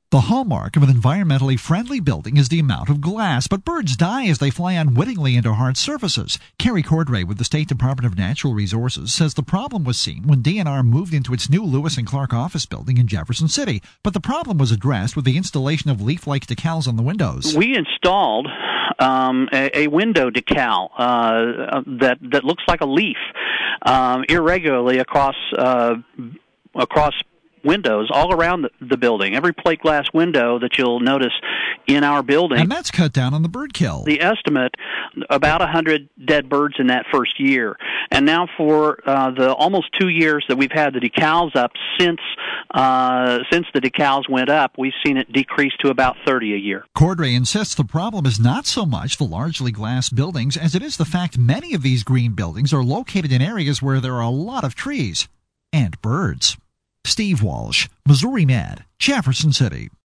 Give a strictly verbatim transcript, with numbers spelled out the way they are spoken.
The hallmark of an environmentally friendly building is the amount of glass, but birds die as they fly unwittingly into hard surfaces. Carrie Cordray with the State Department of Natural Resources says the problem was seen when D N R moved into its new Lewis and Clark office building in Jefferson City, but the problem was addressed with the installation of leaf-like decals on the windows. We installed um, a, a window decal uh, that that looks like a leaf um, irregularly across uh, across. windows all around the, the building, every plate glass window that you'll notice in our building. And that's cut down on the bird kill. The estimate, about one hundred dead birds in that first year. And now for uh, the almost two years that we've had the decals up, since uh, since the decals went up, we've seen it decrease to about thirty a year. Cordray insists the problem is not so much the largely glass buildings as it is the fact many of these green buildings are located in areas where there are a lot of trees and birds. Steve Walsh, Missouri Med, Jefferson City.